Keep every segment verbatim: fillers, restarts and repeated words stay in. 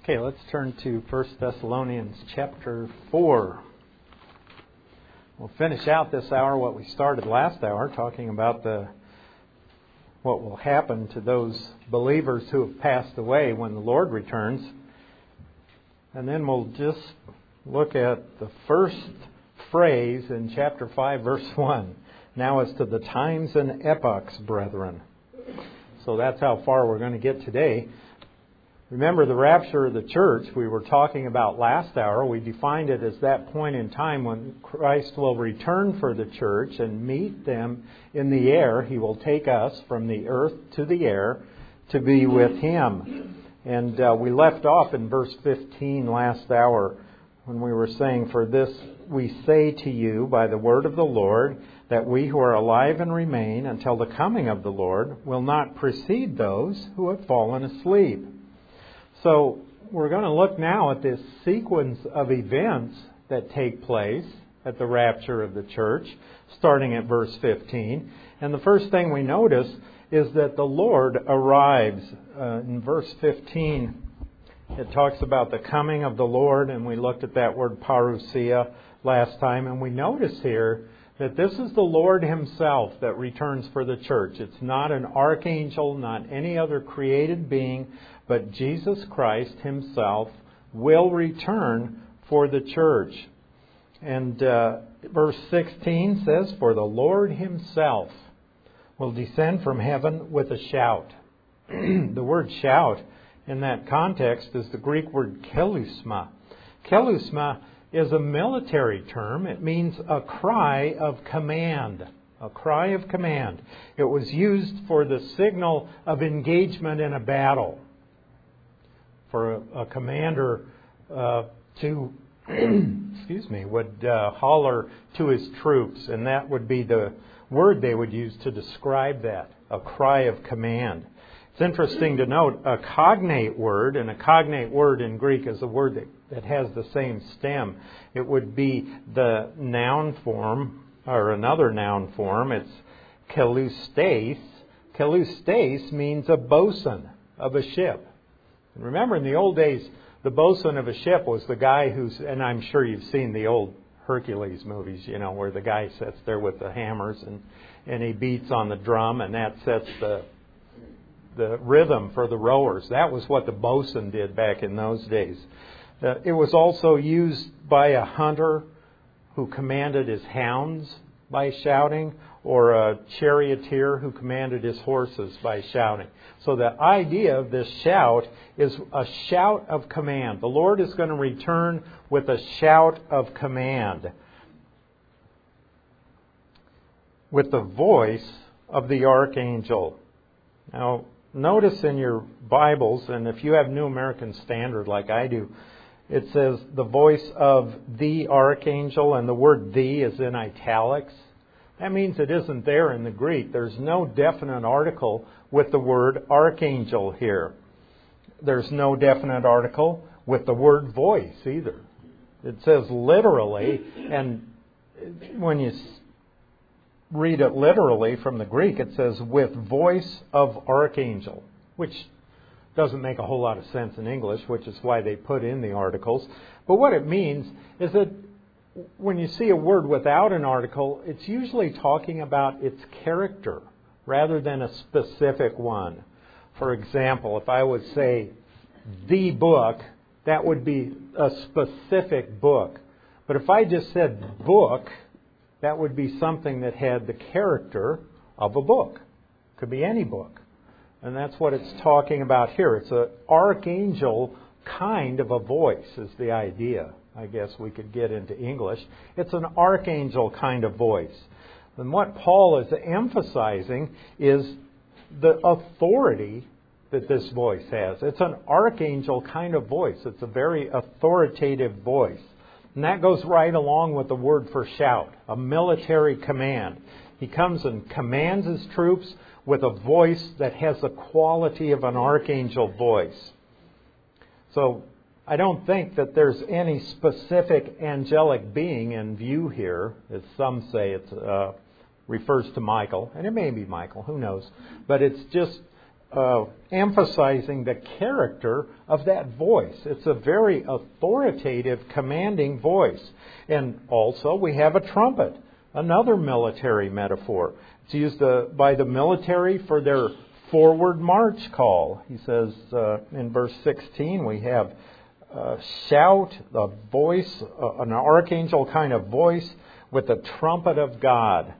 Okay, let's turn to First Thessalonians chapter four. We'll finish out this hour what we started last hour, talking about the what will happen to those believers who have passed away when the Lord returns. And then we'll just look at the first phrase in chapter five, verse one. Now as to the times and epochs, brethren. So that's how far we're going to get today. Remember the rapture of the church we were talking about last hour. We defined it as that point in time when Christ will return for the church and meet them in the air. He will take us from the earth to the air to be with Him. And uh, we left off in verse fifteen last hour when we were saying, "For this we say to you by the word of the Lord, that we who are alive and remain until the coming of the Lord will not precede those who have fallen asleep." So we're going to look now at this sequence of events that take place at the rapture of the church, starting at verse fifteen. And the first thing we notice is that the Lord arrives. Uh, in verse fifteen, it talks about the coming of the Lord, and we looked at that word parousia last time. And we notice here that this is the Lord Himself that returns for the church. It's not an archangel, not any other created being, but Jesus Christ Himself will return for the church. And uh, verse sixteen says, "For the Lord Himself will descend from heaven with a shout." The word shout in that context is the Greek word kelusma. Kelusma is a military term. It means a cry of command. A cry of command. It was used for the signal of engagement in a battle. For a, a commander uh, to, excuse me, would uh, holler to his troops, and that would be the word they would use to describe that, a cry of command. It's interesting to note a cognate word, and a cognate word in Greek is a word that, that has the same stem. It would be the noun form, or another noun form. It's kelustes. Kelustes means a bosun of a ship. And remember, in the old days, the bosun of a ship was the guy who's, and I'm sure you've seen the old Hercules movies, you know, where the guy sits there with the hammers and, and he beats on the drum, and that sets the the rhythm for the rowers. That was what the bosun did back in those days. Uh, it was also used by a hunter who commanded his hounds by shouting, or a charioteer who commanded his horses by shouting. So the idea of this shout is a shout of command. The Lord is going to return with a shout of command, with the voice of the archangel. Now, notice in your Bibles, and if you have New American Standard like I do, it says the voice of the archangel, and the word "the" is in italics. That means it isn't there in the Greek. There's no definite article with the word archangel here. There's no definite article with the word voice either. It says literally, and when you read it literally from the Greek, it says with voice of archangel, which doesn't make a whole lot of sense in English, which is why they put in the articles. But what it means is that when you see a word without an article, it's usually talking about its character rather than a specific one. For example, if I would say the book, that would be a specific book. But if I just said book, that would be something that had the character of a book. Could be any book. And that's what it's talking about here. It's an archangel kind of a voice is the idea. I guess we could get into English. It's an archangel kind of voice. And what Paul is emphasizing is the authority that this voice has. It's an archangel kind of voice. It's a very authoritative voice. And that goes right along with the word for shout, a military command. He comes and commands his troops with a voice that has the quality of an archangel voice. So I don't think that there's any specific angelic being in view here. As some say, it uh, refers to Michael. And it may be Michael, who knows. But it's just uh, emphasizing the character of that voice. It's a very authoritative, commanding voice. And also we have a trumpet, another military metaphor. It's used uh, by the military for their forward march call. He says uh, in verse sixteen we have uh, shout, a voice, uh, an archangel kind of voice with the trumpet of God.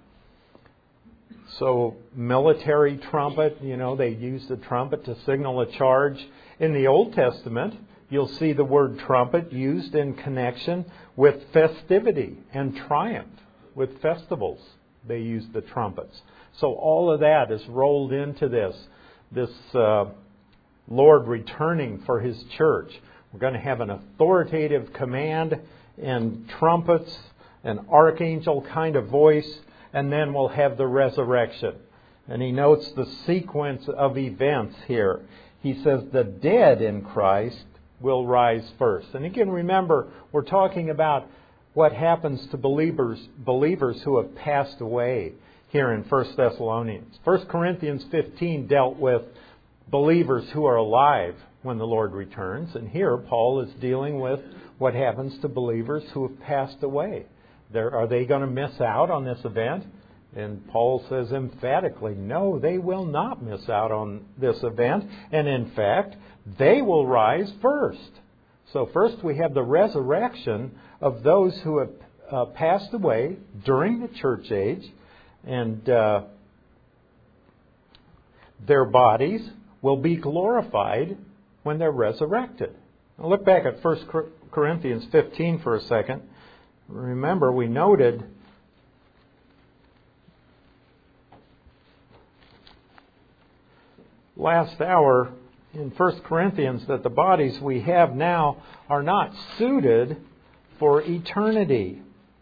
So military trumpet, you know, they use the trumpet to signal a charge. In the Old Testament, you'll see the word trumpet used in connection with festivity and triumph, with festivals. They use the trumpets. So all of that is rolled into this, this uh, Lord returning for His church. We're going to have an authoritative command and trumpets, an archangel kind of voice, and then we'll have the resurrection. And he notes the sequence of events here. He says the dead in Christ will rise first. And again, remember, we're talking about what happens to believers, believers who have passed away here in First Thessalonians. First Corinthians fifteen dealt with believers who are alive when the Lord returns. And here Paul is dealing with what happens to believers who have passed away. There, are they going to miss out on this event? And Paul says emphatically, no, they will not miss out on this event. And in fact, they will rise first. So first we have the resurrection of those who have uh, passed away during the church age. And uh, their bodies will be glorified when they're resurrected. Now look back at First Corinthians fifteen for a second. Remember, we noted last hour in First Corinthians that the bodies we have now are not suited for eternity.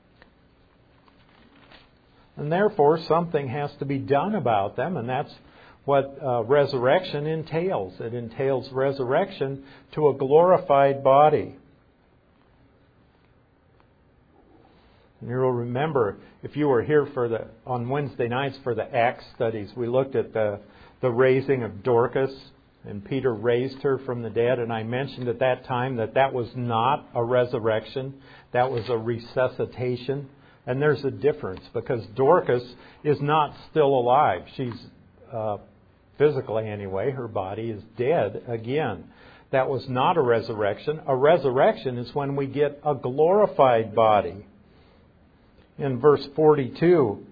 And therefore, something has to be done about them, and that's what uh, resurrection entails. It entails resurrection to a glorified body. And you'll remember, if you were here for the on Wednesday nights for the Acts studies, we looked at the, the raising of Dorcas, and Peter raised her from the dead. And I mentioned at that time that that was not a resurrection. That was a resuscitation. And there's a difference, because Dorcas is not still alive. She's, uh, physically anyway, her body is dead again. That was not a resurrection. A resurrection is when we get a glorified body. In verse forty-two,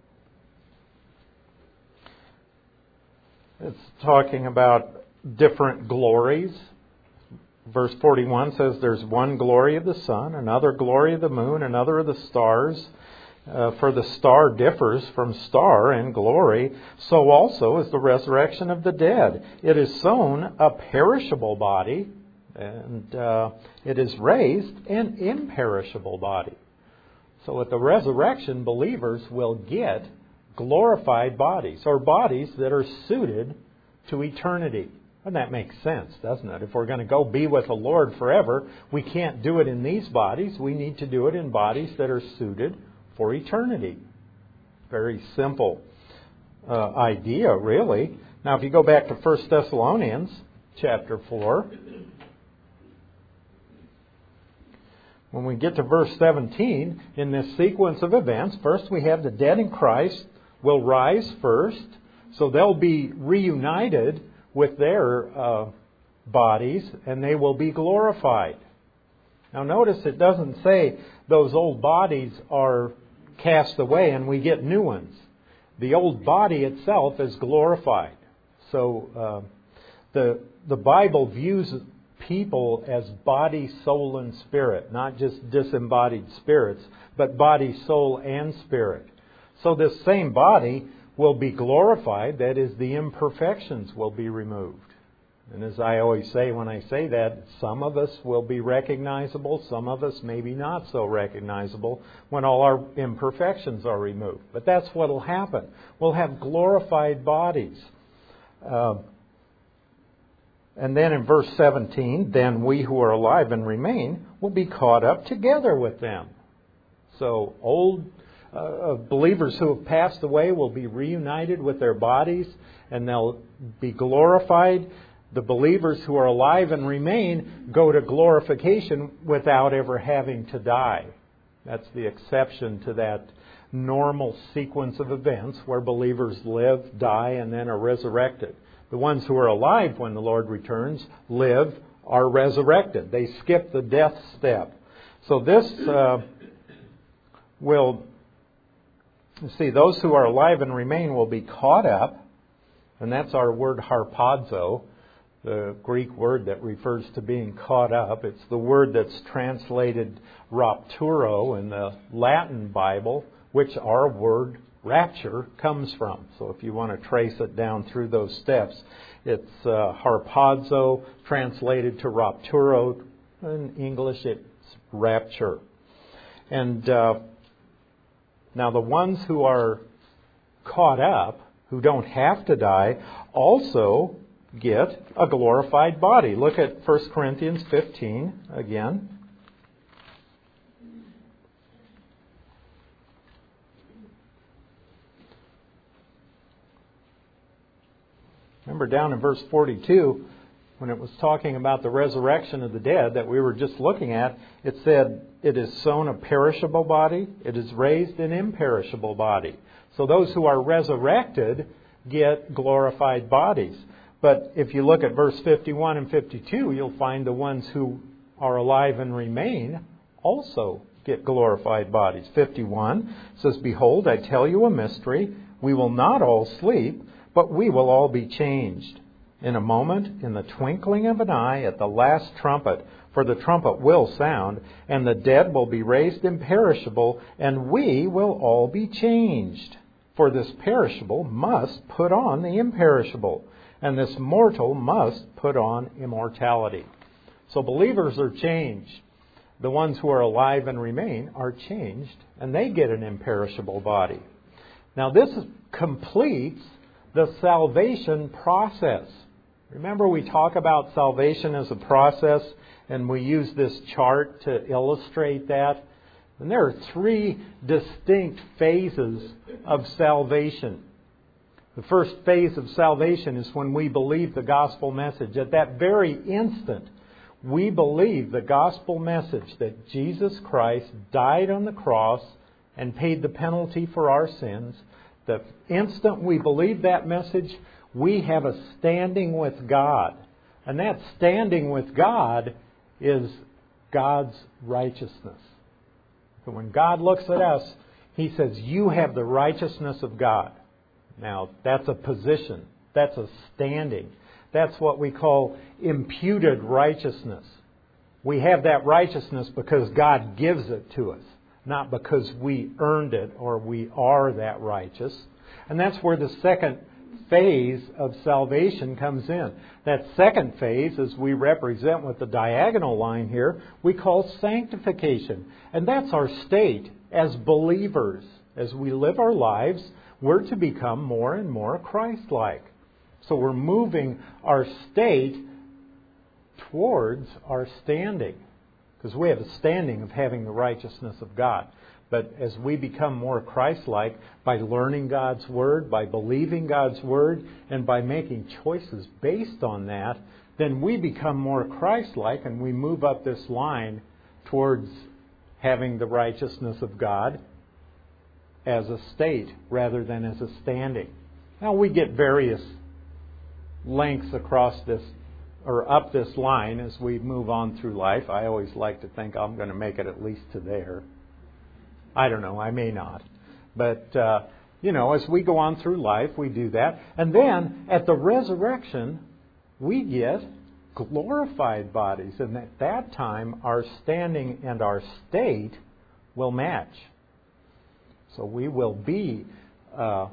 it's talking about different glories. Verse forty-one says there's one glory of the sun, another glory of the moon, another of the stars. Uh, for the star differs from star in glory, so also is the resurrection of the dead. It is sown a perishable body, and uh, it is raised an imperishable body. So at the resurrection, believers will get glorified bodies, or bodies that are suited to eternity. And that makes sense, doesn't it? If we're going to go be with the Lord forever, we can't do it in these bodies. We need to do it in bodies that are suited for eternity. Very simple uh, idea, really. Now, if you go back to First Thessalonians chapter four, when we get to verse seventeen, in this sequence of events, first we have the dead in Christ will rise first, so they'll be reunited with their uh, bodies, and they will be glorified. Now notice it doesn't say those old bodies are cast away and we get new ones. The old body itself is glorified. So uh, the the Bible views people as body, soul, and spirit, not just disembodied spirits, but body, soul, and spirit. So this same body will be glorified, that is, the imperfections will be removed. And as I always say when I say that, some of us will be recognizable, some of us maybe not so recognizable when all our imperfections are removed. But that's what will happen. We'll have glorified bodies. Uh, and then in verse seventeen, then we who are alive and remain will be caught up together with them. So old uh, of believers who have passed away will be reunited with their bodies and they'll be glorified. The believers who are alive and remain go to glorification without ever having to die. That's the exception to that normal sequence of events where believers live, die, and then are resurrected. The ones who are alive when the Lord returns live, are resurrected. They skip the death step. So this uh, will, see, those who are alive and remain will be caught up, and that's our word harpazo, the Greek word that refers to being caught up. It's the word that's translated rapturo in the Latin Bible, which our word rapture comes from. So if you want to trace it down through those steps, it's uh, harpazo, translated to rapturo. In English, it's rapture. And uh, now the ones who are caught up, who don't have to die, also get a glorified body. Look at First Corinthians fifteen again. Remember down in verse forty-two, when it was talking about the resurrection of the dead that we were just looking at, it said, it is sown a perishable body, it is raised an imperishable body. So those who are resurrected get glorified bodies. But if you look at verse fifty-one and fifty-two, you'll find the ones who are alive and remain also get glorified bodies. fifty-one says, behold, I tell you a mystery. We will not all sleep, but we will all be changed. In a moment, in the twinkling of an eye, at the last trumpet, for the trumpet will sound, and the dead will be raised imperishable, and we will all be changed. For this perishable must put on the imperishable, and this mortal must put on immortality. So believers are changed. The ones who are alive and remain are changed, and they get an imperishable body. Now this completes the salvation process. Remember, we talk about salvation as a process, and we use this chart to illustrate that. And there are three distinct phases of salvation. The first phase of salvation is when we believe the gospel message. At that very instant, we believe the gospel message that Jesus Christ died on the cross and paid the penalty for our sins. The instant we believe that message, we have a standing with God. And that standing with God is God's righteousness. So when God looks at us, He says, you have the righteousness of God. Now, that's a position. That's a standing. That's what we call imputed righteousness. We have that righteousness because God gives it to us, not because we earned it or we are that righteous. And that's where the second phase of salvation comes in. That second phase, as we represent with the diagonal line here, we call sanctification. And that's our state as believers. As we live our lives, we're to become more and more Christ-like. So we're moving our state towards our standing. Because we have a standing of having the righteousness of God. But as we become more Christ-like by learning God's Word, by believing God's Word, and by making choices based on that, then we become more Christ-like and we move up this line towards having the righteousness of God as a state rather than as a standing. Now we get various lengths across this or up this line as we move on through life. I always like to think I'm going to make it at least to there. I don't know, I may not. But, uh, you know, as we go on through life, we do that. And then, at the resurrection, we get glorified bodies. And at that time, our standing and our state will match. So we will be uh,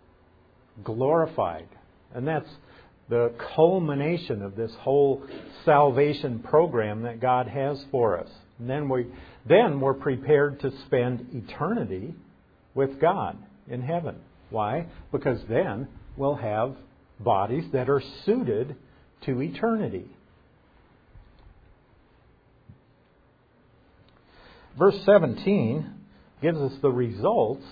glorified. And that's the culmination of this whole salvation program that God has for us. And then we then we're prepared to spend eternity with God in heaven. Why? Because then we'll have bodies that are suited to eternity. Verse seventeen, gives us the results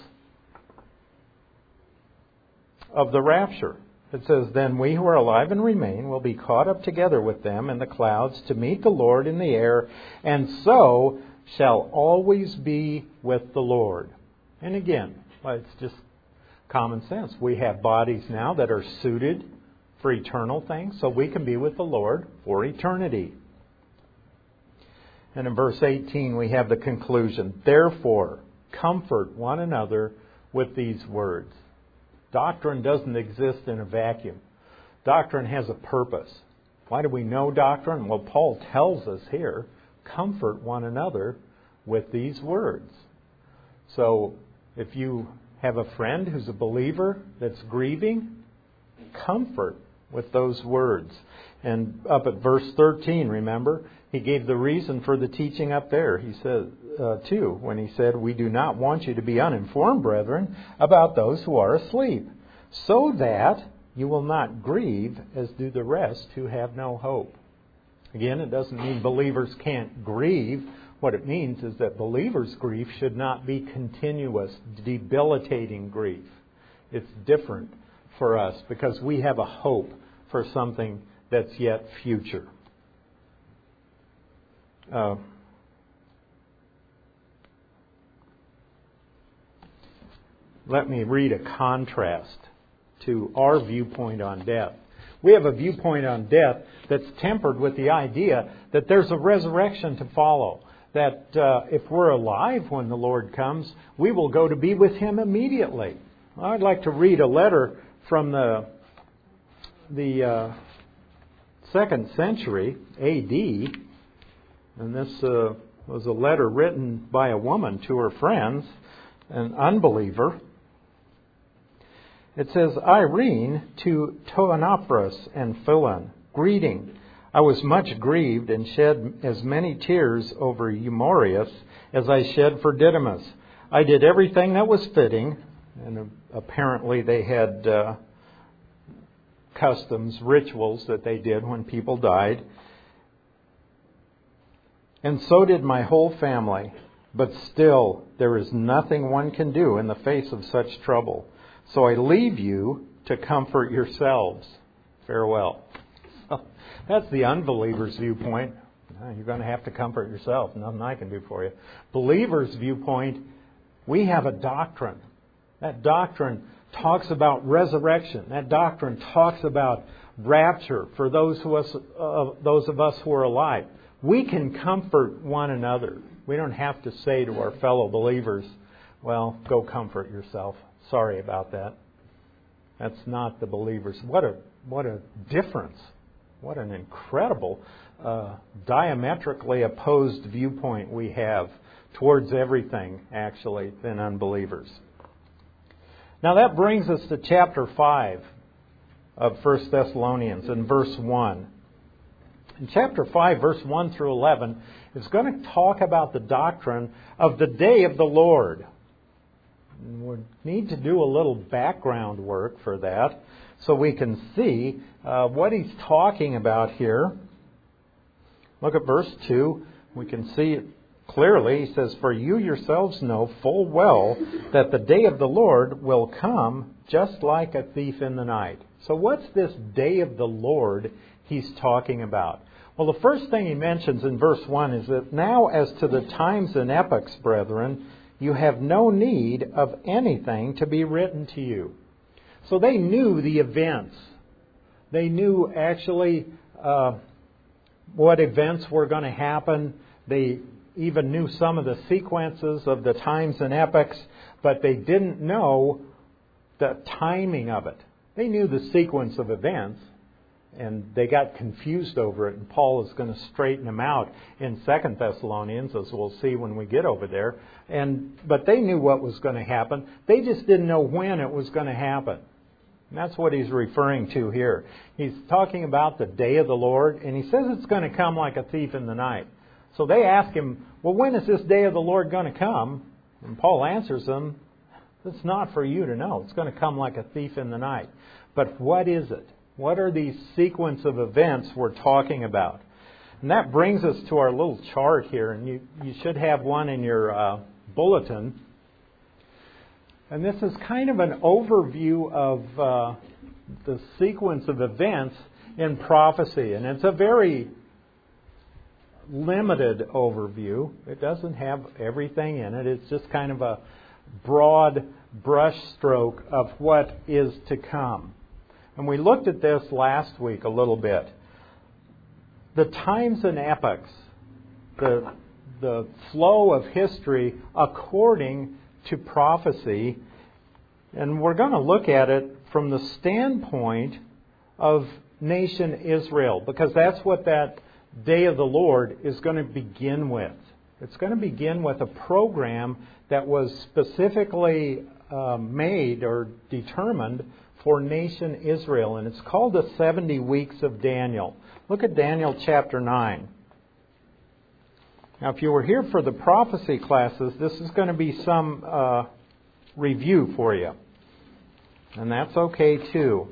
of the rapture. It says, "Then we who are alive and remain will be caught up together with them in the clouds to meet the Lord in the air, and so shall always be with the Lord." And again, it's just common sense. We have bodies now that are suited for eternal things, so we can be with the Lord for eternity. And in verse eighteen we have the conclusion. "Therefore, comfort one another with these words." Doctrine doesn't exist in a vacuum. Doctrine has a purpose. Why do we know doctrine? Well, Paul tells us here, comfort one another with these words. So, if you have a friend who's a believer that's grieving, comfort with those words. And up at verse thirteen, remember, he gave the reason for the teaching up there. He said, uh, too, when he said, "We do not want you to be uninformed, brethren, about those who are asleep, so that you will not grieve as do the rest who have no hope." Again, it doesn't mean believers can't grieve. What it means is that believers' grief should not be continuous, debilitating grief. It's different for us because we have a hope for something that's yet future. Uh, let me read a contrast to our viewpoint on death. We have a viewpoint on death that's tempered with the idea that there's a resurrection to follow. That uh, if we're alive when the Lord comes, we will go to be with Him immediately. I'd like to read a letter from the the uh, second century A D, and this uh, was a letter written by a woman to her friends, an unbeliever. It says, "Irene to Toanopras and Philon, greeting. I was much grieved and shed as many tears over Eumorius as I shed for Didymus. I did everything that was fitting," and apparently they had uh, customs, rituals that they did when people died. "And so did my whole family. But still, there is nothing one can do in the face of such trouble. So I leave you to comfort yourselves. Farewell." That's the unbeliever's viewpoint. You're going to have to comfort yourself. Nothing I can do for you. Believer's viewpoint, we have a doctrine. That doctrine talks about resurrection. That doctrine talks about rapture for those of us, uh, those of us who are alive. We can comfort one another. We don't have to say to our fellow believers, "Well, go comfort yourself. Sorry about that." That's not the believers. What a what a difference. What an incredible, uh, diametrically opposed viewpoint we have towards everything, actually, than unbelievers. Now that brings us to chapter five of First Thessalonians in verse one. In chapter five, verse one through eleven, is going to talk about the doctrine of the day of the Lord. We need to do a little background work for that so we can see uh, what he's talking about here. Look at verse two. We can see it clearly. He says, "For you yourselves know full well that the day of the Lord will come just like a thief in the night." So what's this day of the Lord he's talking about? Well, the first thing he mentions in verse one is that now as to the times and epochs, brethren, you have no need of anything to be written to you. So they knew the events. They knew actually uh, what events were going to happen. They even knew some of the sequences of the times and epochs, but they didn't know the timing of it. They knew the sequence of events, and they got confused over it, and Paul is going to straighten them out in Second Thessalonians, as we'll see when we get over there. And but they knew what was going to happen. They just didn't know when it was going to happen. And that's what he's referring to here. He's talking about the day of the Lord, and he says it's going to come like a thief in the night. So they ask him, "Well, when is this day of the Lord going to come?" And Paul answers them, "It's not for you to know. It's going to come like a thief in the night." But what is it? What are these sequence of events we're talking about? And that brings us to our little chart here, and you, you should have one in your uh, bulletin. And this is kind of an overview of uh, the sequence of events in prophecy. And it's a very limited overview. It doesn't have everything in it. It's just kind of a broad brushstroke of what is to come. And we looked at this last week a little bit. The times and epochs, the, the flow of history according to prophecy, and we're going to look at it from the standpoint of nation Israel, because that's what that day of the Lord is going to begin with. It's going to begin with a program that was specifically uh, made or determined for nation Israel, and it's called the seventy weeks of Daniel. Look at Daniel chapter nine. Now, if you were here for the prophecy classes, this is going to be some uh, review for you. And that's okay too.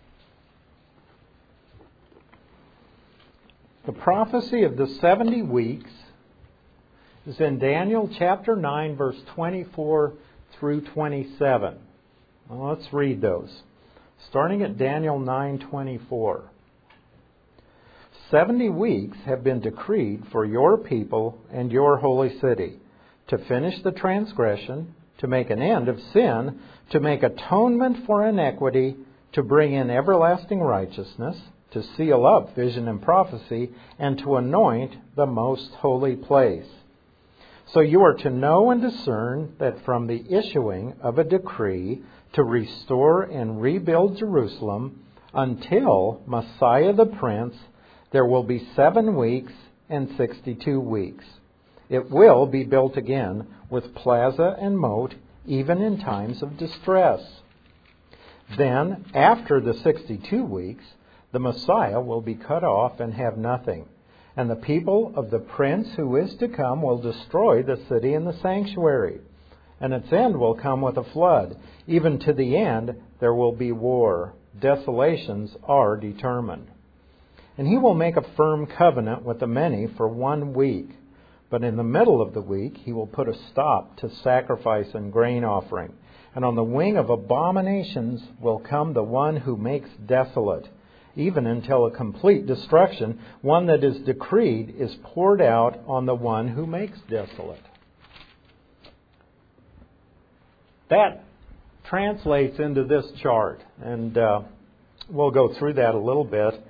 The prophecy of the seventy weeks is in Daniel chapter nine, verse twenty-four through twenty-seven. Well, let's read those. Starting at Daniel nine twenty-four. Seventy weeks have been decreed for your people and your holy city, to finish the transgression, to make an end of sin, to make atonement for iniquity, to bring in everlasting righteousness, to seal up vision and prophecy, and to anoint the most holy place. So you are to know and discern that from the issuing of a decree to restore and rebuild Jerusalem until Messiah the Prince, there will be seven weeks and sixty-two weeks. It will be built again with plaza and moat, even in times of distress. Then, after the sixty-two weeks, the Messiah will be cut off and have nothing. And the people of the Prince who is to come will destroy the city and the sanctuary. And its end will come with a flood. Even to the end there will be war. Desolations are determined. And he will make a firm covenant with the many for one week. But in the middle of the week he will put a stop to sacrifice and grain offering. And on the wing of abominations will come the one who makes desolate, even until a complete destruction, one that is decreed, is poured out on the one who makes desolate. That translates into this chart, and uh, we'll go through that a little bit.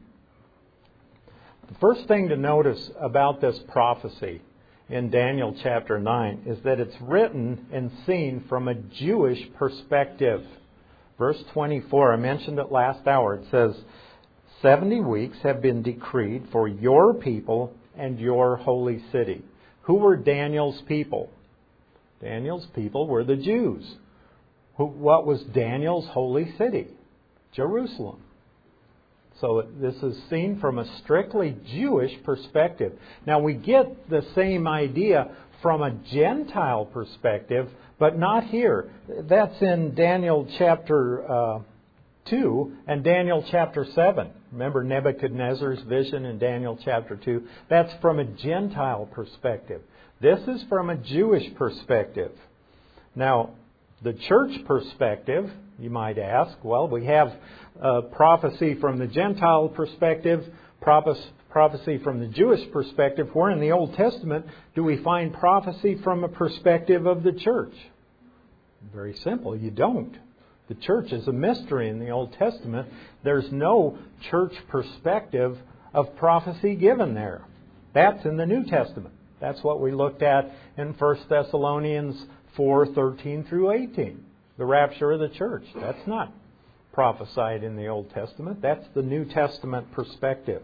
The first thing to notice about this prophecy in Daniel chapter nine is that it's written and seen from a Jewish perspective. Verse twenty-four, I mentioned it last hour. It says, seventy weeks have been decreed for your people and your holy city. Who were Daniel's people? Daniel's people were the Jews. Who, what was Daniel's holy city? Jerusalem. So this is seen from a strictly Jewish perspective. Now we get the same idea from a Gentile perspective, but not here. That's in Daniel chapter uh, two and Daniel chapter seven. Remember Nebuchadnezzar's vision in Daniel chapter two? That's from a Gentile perspective. This is from a Jewish perspective. Now, the church perspective, you might ask, well, we have uh, prophecy from the Gentile perspective, prophecy from the Jewish perspective. Where in the Old Testament do we find prophecy from a perspective of the church? Very simple, you don't. The church is a mystery in the Old Testament. There's no church perspective of prophecy given there. That's in the New Testament. That's what we looked at in First Thessalonians four, thirteen through eighteen. The rapture of the church. That's not prophesied in the Old Testament. That's the New Testament perspective.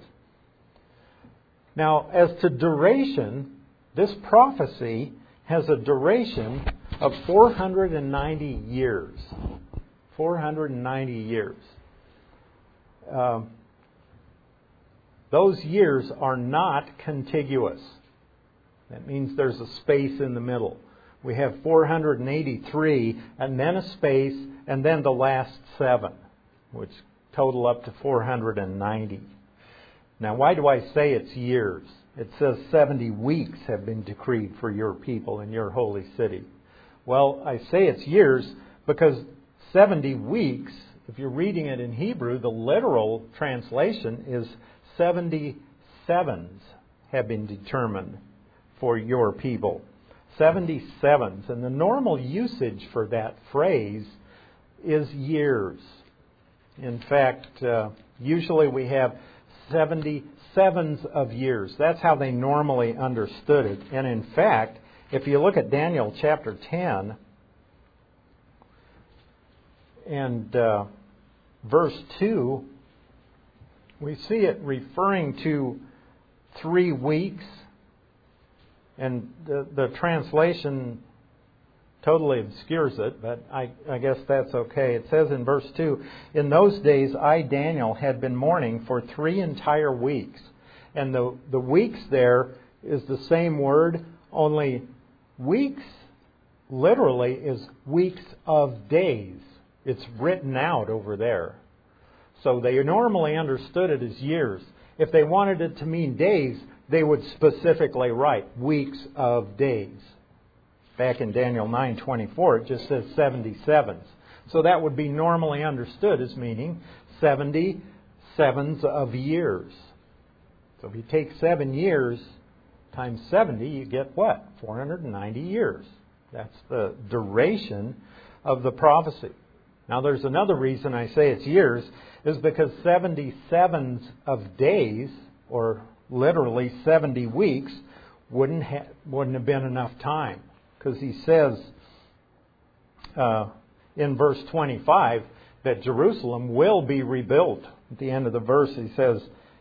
Now, as to duration, this prophecy has a duration of four hundred ninety years. four hundred ninety years. Um, those years are not contiguous. That means there's a space in the middle. We have four hundred eighty-three, and then a space, and then the last seven, which total up to four hundred ninety. Now, why do I say it's years? It says seventy weeks have been decreed for your people in your holy city. Well, I say it's years because seventy weeks, if you're reading it in Hebrew, the literal translation is seventy sevens have been determined for your people. seventy sevens. And the normal usage for that phrase is years. In fact, uh, usually we have seventy sevens of years. That's how they normally understood it. And in fact, if you look at Daniel chapter ten and uh, verse two, we see it referring to three weeks. And the, the translation totally obscures it, but I, I guess that's okay. It says in verse two, "In those days I, Daniel, had been mourning for three entire weeks." And the, the weeks there is the same word, only weeks literally is weeks of days. It's written out over there. So they normally understood it as years. If they wanted it to mean days, they would specifically write weeks of days. Back in Daniel nine twenty-four, it just says seventy sevens. So that would be normally understood as meaning seventy sevens of years. So if you take seven years times seventy, you get what? four hundred ninety years. That's the duration of the prophecy. Now there's another reason I say it's years, is because seventy sevens of days, or literally seventy weeks, wouldn't ha- wouldn't have been enough time. Because he says uh, in verse twenty-five that Jerusalem will be rebuilt. At the end of the verse he says,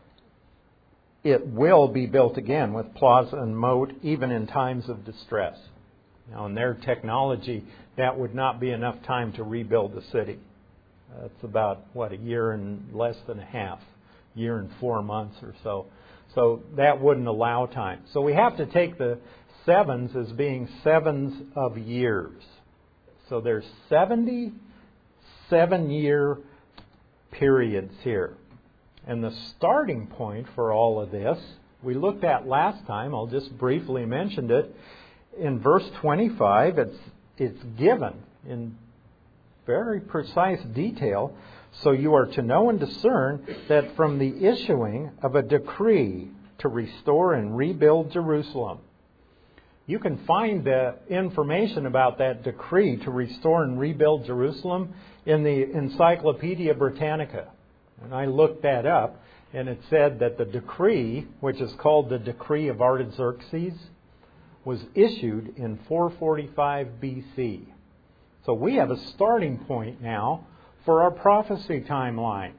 it will be built again with plaza and moat, even in times of distress. Now in their technology, that would not be enough time to rebuild the city. That's about, what, a year and less than a half, year and four months or so. So that wouldn't allow time. So we have to take the sevens as being sevens of years. So there's seventy-seven year periods here. And the starting point for all of this, we looked at last time, I'll just briefly mention it. In verse twenty-five, it's, it's given in very precise detail. "So you are to know and discern that from the issuing of a decree to restore and rebuild Jerusalem." You can find the information about that decree to restore and rebuild Jerusalem in the Encyclopedia Britannica. And I looked that up, and it said that the decree, which is called the Decree of Artaxerxes, was issued in four forty-five B C. So we have a starting point now for our prophecy timeline.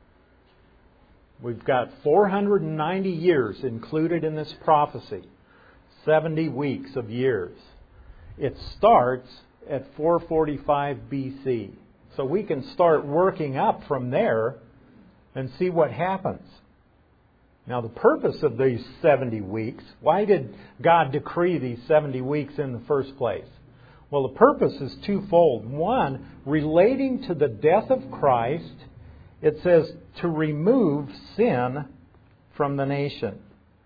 We've got four hundred ninety years included in this prophecy, seventy weeks of years. It starts at four forty-five B C. So we can start working up from there and see what happens. Now the purpose of these seventy weeks, why did God decree these seventy weeks in the first place? Well, the purpose is twofold. One, relating to the death of Christ, it says to remove sin from the nation.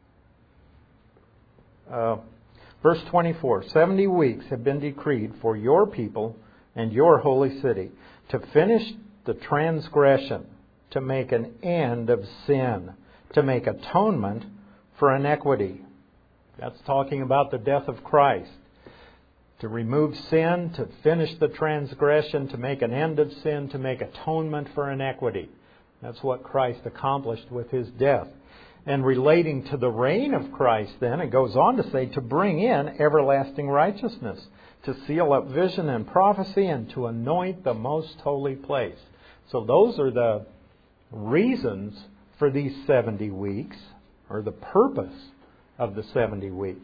Uh, verse twenty-four, seventy weeks have been decreed for your people and your holy city to finish the transgression, to make an end of sin, to make atonement for iniquity. That's talking about the death of Christ. To remove sin, to finish the transgression, to make an end of sin, to make atonement for iniquity. That's what Christ accomplished with His death. And relating to the reign of Christ then, it goes on to say to bring in everlasting righteousness, to seal up vision and prophecy, and to anoint the most holy place. So those are the reasons for these seventy weeks, or the purpose of the seventy weeks.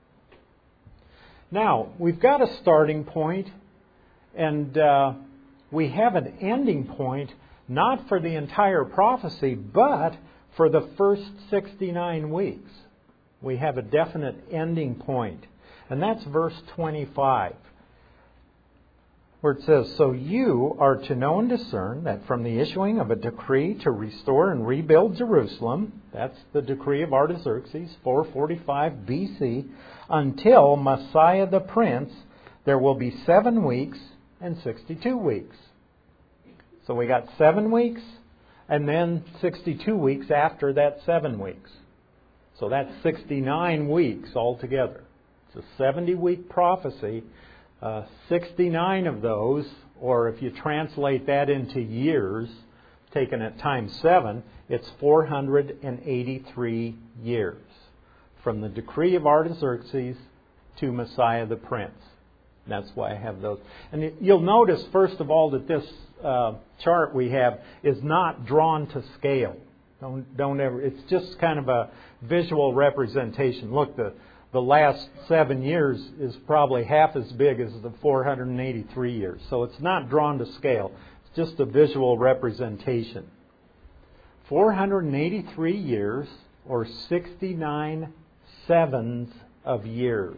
Now, we've got a starting point, and uh, we have an ending point, not for the entire prophecy, but for the first sixty-nine weeks. We have a definite ending point, and that's verse twenty-five, where it says, "So you are to know and discern that from the issuing of a decree to restore and rebuild Jerusalem," that's the decree of Artaxerxes, four forty-five B C, "until Messiah the Prince, there will be seven weeks and sixty-two weeks. So we got seven weeks and then sixty-two weeks after that seven weeks. So that's sixty-nine weeks altogether. It's a seventy-week prophecy. Uh, sixty-nine of those, or if you translate that into years, taken at times seven, it's four hundred eighty-three years. From the decree of Artaxerxes to Messiah the Prince. That's why I have those. And you'll notice, first of all, that this uh, chart we have is not drawn to scale. Don't, don't ever. It's just kind of a visual representation. Look, the, the last seven years is probably half as big as the four hundred eighty-three years. So it's not drawn to scale. It's just a visual representation. four hundred eighty-three years, or sixty-nine sevens of years.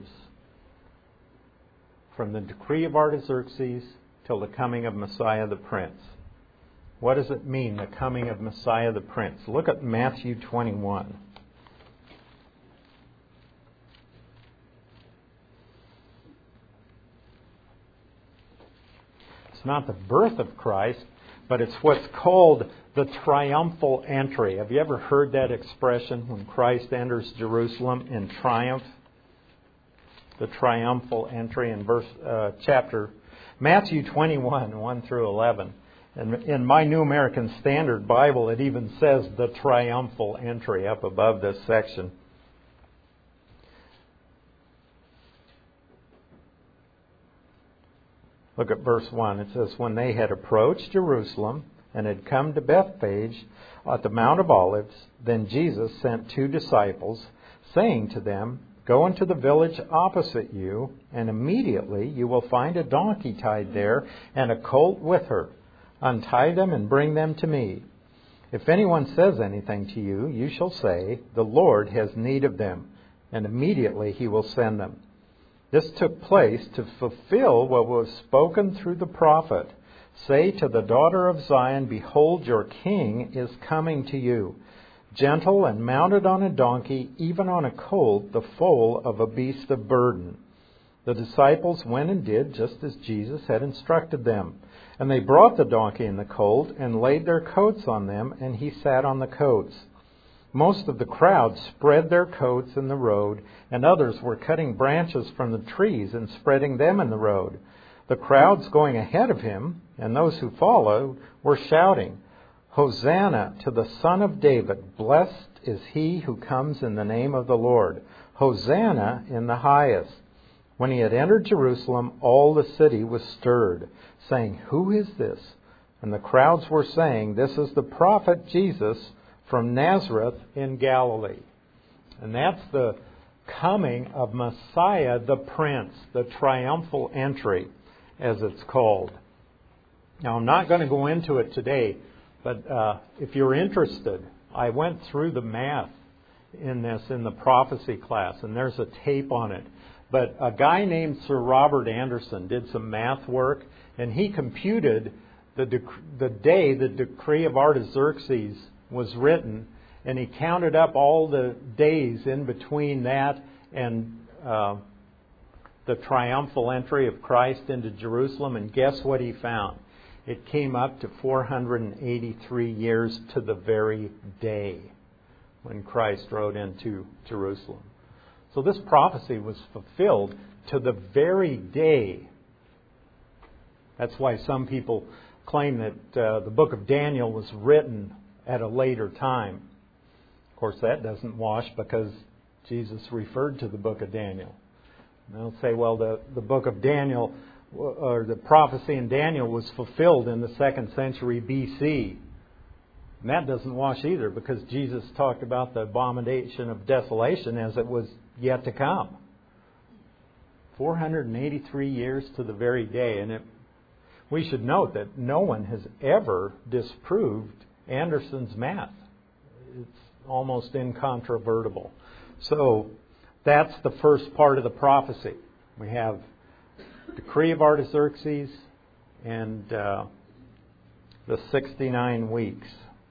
From the decree of Artaxerxes till the coming of Messiah the Prince. What does it mean, the coming of Messiah the Prince? Look at Matthew twenty-one. It's not the birth of Christ, but it's what's called the triumphal entry. Have you ever heard that expression, when Christ enters Jerusalem in triumph? The triumphal entry in verse uh, chapter Matthew twenty-one, one through eleven. And in my New American Standard Bible, it even says the triumphal entry up above this section. Look at verse one. It says, when they had approached Jerusalem and had come to Bethphage at the Mount of Olives, then Jesus sent two disciples, saying to them, go into the village opposite you, and immediately you will find a donkey tied there and a colt with her. Untie them and bring them to me. If anyone says anything to you, you shall say, the Lord has need of them, and immediately he will send them. This took place to fulfill what was spoken through the prophet. Say to the daughter of Zion, behold, your king is coming to you, gentle and mounted on a donkey, even on a colt, the foal of a beast of burden. The disciples went and did just as Jesus had instructed them. And they brought the donkey and the colt and laid their coats on them, and he sat on the coats. Most of the crowd spread their coats in the road, and others were cutting branches from the trees and spreading them in the road. The crowds going ahead of him, and those who followed, were shouting, Hosanna to the Son of David. Blessed is he who comes in the name of the Lord. Hosanna in the highest. When he had entered Jerusalem, all the city was stirred, saying, who is this? And the crowds were saying, this is the prophet Jesus from Nazareth in Galilee. And that's the coming of Messiah the Prince, the triumphal entry, as it's called. Now, I'm not going to go into it today, but uh, if you're interested, I went through the math in this in the prophecy class, and there's a tape on it. But a guy named Sir Robert Anderson did some math work, and he computed the dec- the day the decree of Artaxerxes was written, and he counted up all the days in between that and uh, the triumphal entry of Christ into Jerusalem, and guess what he found? It came up to four hundred eighty-three years to the very day when Christ rode into Jerusalem. So this prophecy was fulfilled to the very day. That's why some people claim that uh, the book of Daniel was written at a later time. Of course, that doesn't wash because Jesus referred to the book of Daniel. And they'll say, well, the, the book of Daniel, or the prophecy in Daniel, was fulfilled in the second century B C. And that doesn't wash either, because Jesus talked about the abomination of desolation as it was yet to come. four hundred eighty-three years to the very day. And it, we should note that no one has ever disproved Anderson's math. It's almost incontrovertible. So that's the first part of the prophecy. We have decree of Artaxerxes and uh, the sixty-nine weeks.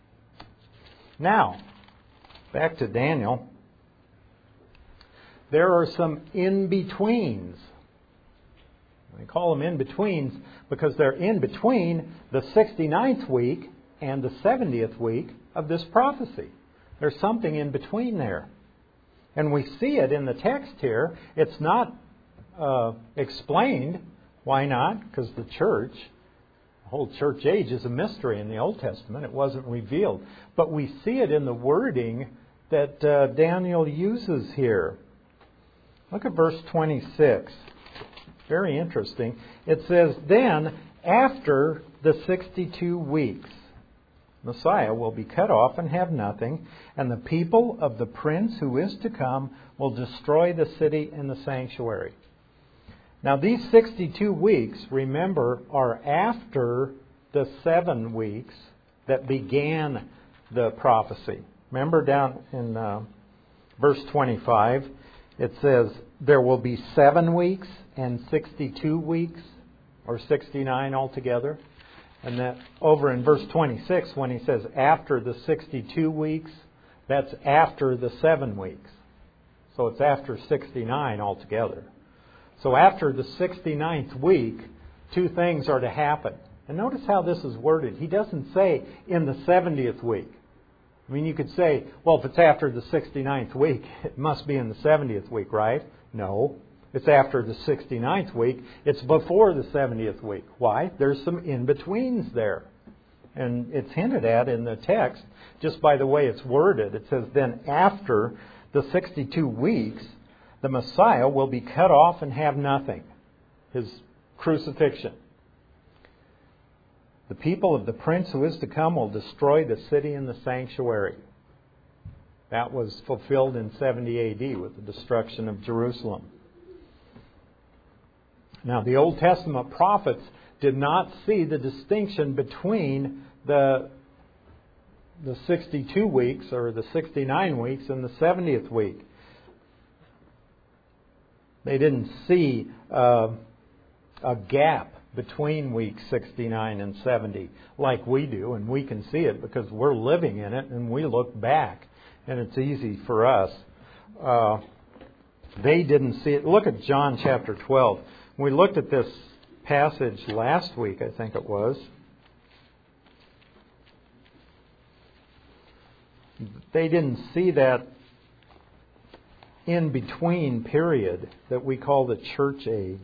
Now, back to Daniel. There are some in-betweens. They call them in-betweens because they're in between the sixty-ninth week and the seventieth week of this prophecy. There's something in between there. And we see it in the text here. It's not uh, explained. Why not? Because the church, the whole church age is a mystery in the Old Testament. It wasn't revealed. But we see it in the wording that uh, Daniel uses here. Look at verse twenty-six. Very interesting. It says, then, after the sixty-two weeks, Messiah will be cut off and have nothing, and the people of the prince who is to come will destroy the city and the sanctuary. Now, these sixty-two weeks, remember, are after the seven weeks that began the prophecy. Remember down in uh, verse twenty-five, it says, there will be seven weeks and sixty-two weeks, or sixty-nine altogether. And that over in verse twenty-six, when he says after the sixty-two weeks, that's after the seven weeks. So it's after sixty-nine altogether. So after the sixty-ninth week, two things are to happen. And notice how this is worded. He doesn't say in the seventieth week. I mean, you could say, well, if it's after the sixty-ninth week, it must be in the seventieth week, right? No. It's after the sixty-ninth week. It's before the seventieth week. Why? There's some in-betweens there. And it's hinted at in the text just by the way it's worded. It says, then after the sixty-two weeks, the Messiah will be cut off and have nothing. His crucifixion. The people of the prince who is to come will destroy the city and the sanctuary. That was fulfilled in seventy A D with the destruction of Jerusalem. Now, the Old Testament prophets did not see the distinction between the, the sixty-two weeks or the sixty-nine weeks and the seventieth week. They didn't see uh, a gap between weeks sixty-nine and seventy like we do, and we can see it because we're living in it and we look back, and it's easy for us. Uh, they didn't see it. Look at John chapter twelve. We looked at this passage last week, I think it was. They didn't see that in-between period that we call the church age.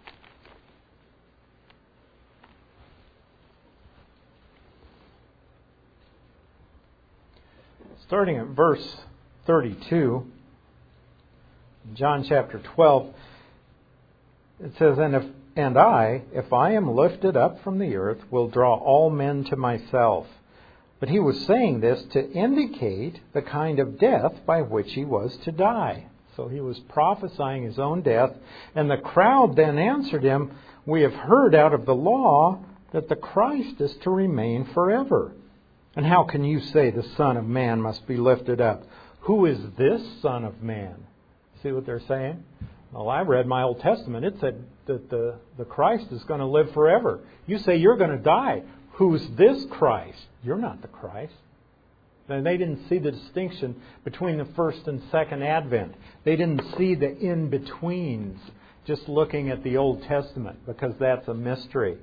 Starting at verse thirty-two, John chapter twelve, it says, and if and I, if I am lifted up from the earth, will draw all men to myself. But he was saying this to indicate the kind of death by which he was to die. So he was prophesying his own death. And the crowd then answered him, we have heard out of the law that the Christ is to remain forever. And how can you say the Son of Man must be lifted up? Who is this Son of Man? See what they're saying? Well, I read my Old Testament. It said that the, the Christ is going to live forever. You say you're going to die. Who's this Christ? You're not the Christ. And they didn't see the distinction between the first and second advent. They didn't see the in-betweens just looking at the Old Testament because that's a mystery.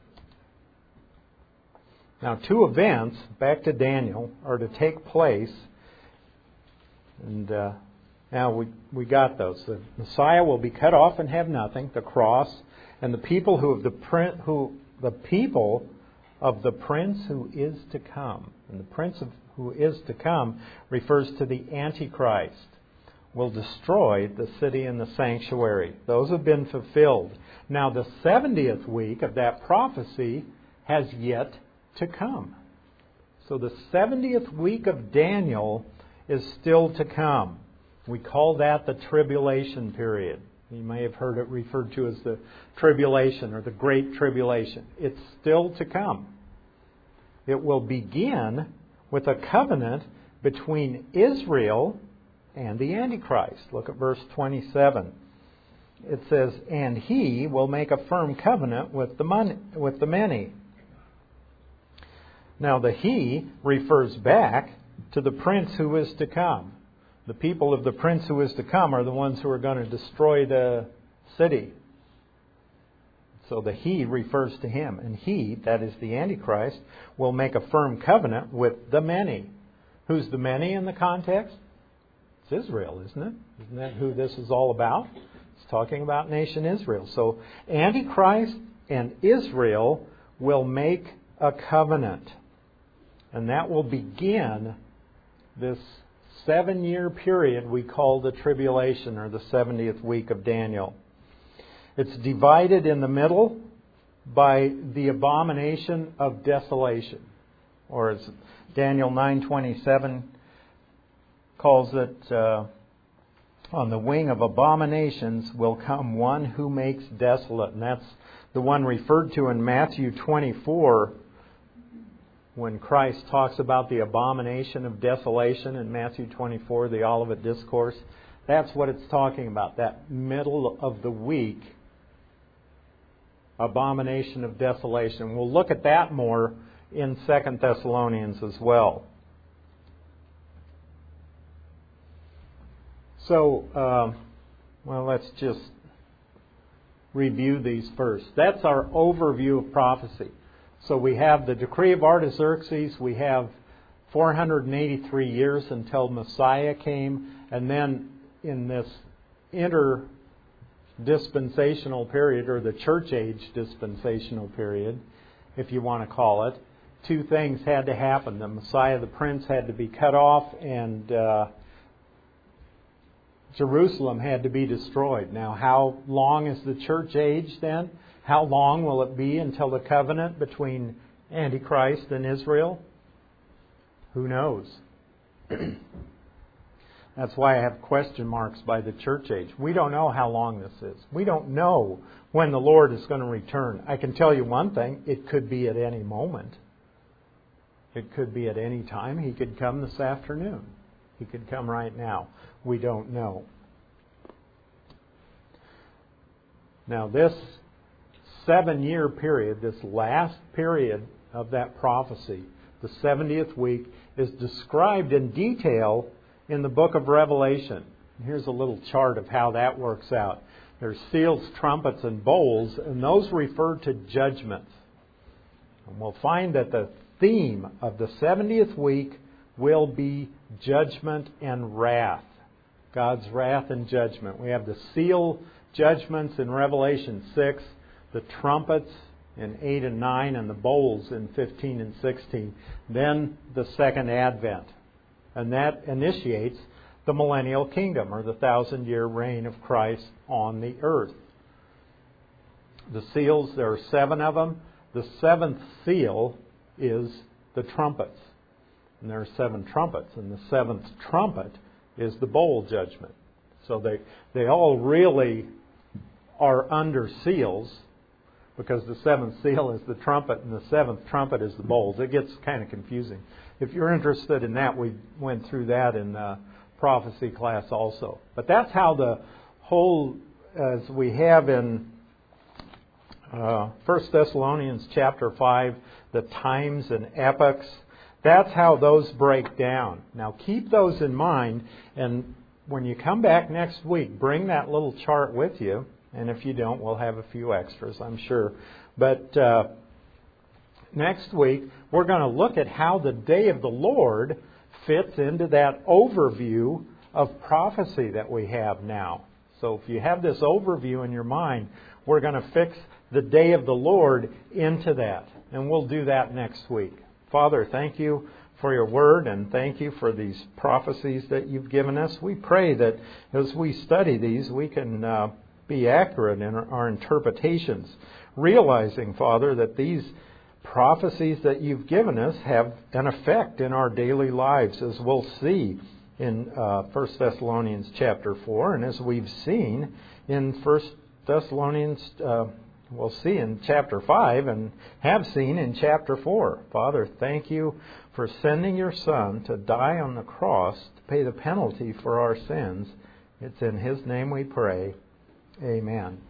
Now, two events, back to Daniel, are to take place. And uh, now we we got those. The Messiah will be cut off and have nothing, the cross, and the people who have the print who the people of the prince who is to come. And the prince of who is to come refers to the Antichrist. Will destroy the city and the sanctuary. Those have been fulfilled. Now the seventieth week of that prophecy has yet to come. So the seventieth week of Daniel is still to come. We call that the tribulation period. You may have heard it referred to as the tribulation or the Great Tribulation. It's still to come. It will begin with a covenant between Israel and the Antichrist. Look at verse twenty-seven. It says, and he will make a firm covenant with the mon- with the many. Now the he refers back to the prince who is to come. The people of the prince who is to come are the ones who are going to destroy the city. So the He refers to Him. And He, that is the Antichrist, will make a firm covenant with the many. Who's the many in the context? It's Israel, isn't it? Isn't that who this is all about? It's talking about nation Israel. So Antichrist and Israel will make a covenant. And that will begin this seven-year period we call the tribulation, or the seventieth week of Daniel. It's divided in the middle by the abomination of desolation, or as Daniel nine twenty-seven calls it, uh, on the wing of abominations will come one who makes desolate. And that's the one referred to in Matthew twenty-four, when Christ talks about the abomination of desolation in Matthew twenty-four, the Olivet Discourse. That's what it's talking about, that middle of the week abomination of desolation. We'll look at that more in Second Thessalonians as well. So, uh, well, let's just review these first. That's our overview of prophecy. So we have the decree of Artaxerxes, we have four hundred eighty-three years until Messiah came, and then in this interdispensational period, or the church age dispensational period, if you want to call it, two things had to happen. The Messiah, the Prince, had to be cut off, and uh, Jerusalem had to be destroyed. Now, how long is the church age then? How long will it be until the covenant between Antichrist and Israel? Who knows? That's why I have question marks by the church age. We don't know how long this is. We don't know when the Lord is going to return. I can tell you one thing. It could be at any moment. It could be at any time. He could come this afternoon. He could come right now. We don't know. Now this seven-year period, this last period of that prophecy, the seventieth week, is described in detail in the book of Revelation. Here's a little chart of how that works out. There's seals, trumpets, and bowls, and those refer to judgments. And we'll find that the theme of the seventieth week will be judgment and wrath. God's wrath and judgment. We have the seal judgments in Revelation six, the trumpets in eight and nine, and the bowls in fifteen and sixteen. Then the second advent. And that initiates the millennial kingdom, or the thousand-year reign of Christ on the earth. The seals, there are seven of them. The seventh seal is the trumpets. And there are seven trumpets. And the seventh trumpet is the bowl judgment. So they, they all really are under seals, because the seventh seal is the trumpet and the seventh trumpet is the bowls. It gets kind of confusing. If you're interested in that, we went through that in the prophecy class also. But that's how the whole, as we have in uh, First Thessalonians chapter five, the times and epochs, that's how those break down. Now keep those in mind, and when you come back next week, bring that little chart with you. And if you don't, we'll have a few extras, I'm sure. But uh, next week, we're going to look at how the day of the Lord fits into that overview of prophecy that we have now. So if you have this overview in your mind, we're going to fix the day of the Lord into that. And we'll do that next week. Father, thank you for your word, and thank you for these prophecies that you've given us. We pray that as we study these, we can uh, be accurate in our interpretations, realizing, Father, that these prophecies that you've given us have an effect in our daily lives, as we'll see in uh, First Thessalonians chapter four, and as we've seen in First Thessalonians, uh, we'll see in chapter five, and have seen in chapter four. Father, thank you for sending your Son to die on the cross to pay the penalty for our sins. It's in His name we pray. Amen.